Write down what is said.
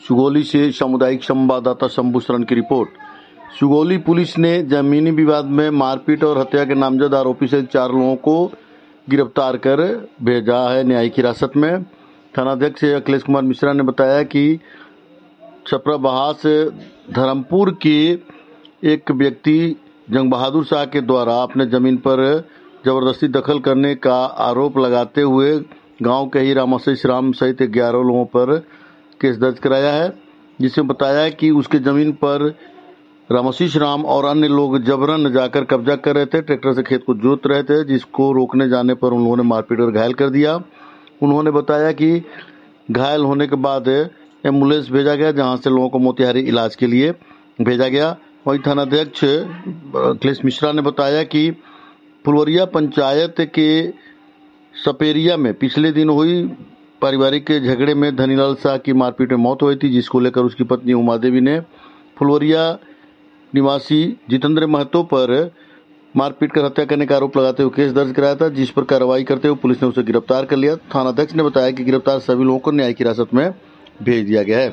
सुगौली से सामुदायिक संवाददाता शंभू शरण की रिपोर्ट। सुगौली पुलिस ने जमीनी विवाद में मारपीट और हत्या के नामजद आरोपी सहित 4 लोगों को गिरफ्तार कर भेजा है न्यायिक हिरासत में। थानाध्यक्ष अखिलेश कुमार मिश्रा ने बताया कि छपरा बहास धर्मपुर के एक व्यक्ति जंग बहादुर शाह के द्वारा अपने जमीन पर जबरदस्ती दखल करने का आरोप लगाते हुए गांव के ही रामाशीष राम सहित 11 लोगों पर केस दर्ज कराया है, जिसमें बताया कि उसके जमीन पर रामाशीष राम और अन्य लोग जबरन जाकर कब्जा कर रहे थे। ट्रैक्टर से खेत को जोत रहे थे, जिसको रोकने जाने पर उन लोगों ने मारपीट कर घायल कर दिया। उन्होंने बताया कि घायल होने के बाद एम्बुलेंस भेजा गया, जहां से लोगों को मोतिहारी इलाज के लिए भेजा गया। वहीं थानाध्यक्ष अखिलेश मिश्रा ने बताया कि फुलवरिया पंचायत के सपेरिया में पिछले दिन हुई पारिवारिक के झगड़े में धनीलाल शाह की मारपीट में मौत हुई थी, जिसको लेकर उसकी पत्नी उमा देवी ने फुलवरिया निवासी जितेंद्र महतो पर मारपीट कर हत्या करने का आरोप लगाते हुए केस दर्ज कराया था, जिस पर कार्रवाई करते हुए पुलिस ने उसे गिरफ्तार कर लिया। थानाध्यक्ष ने बताया कि गिरफ्तार सभी लोगों को न्यायिक हिरासत में भेज दिया गया है।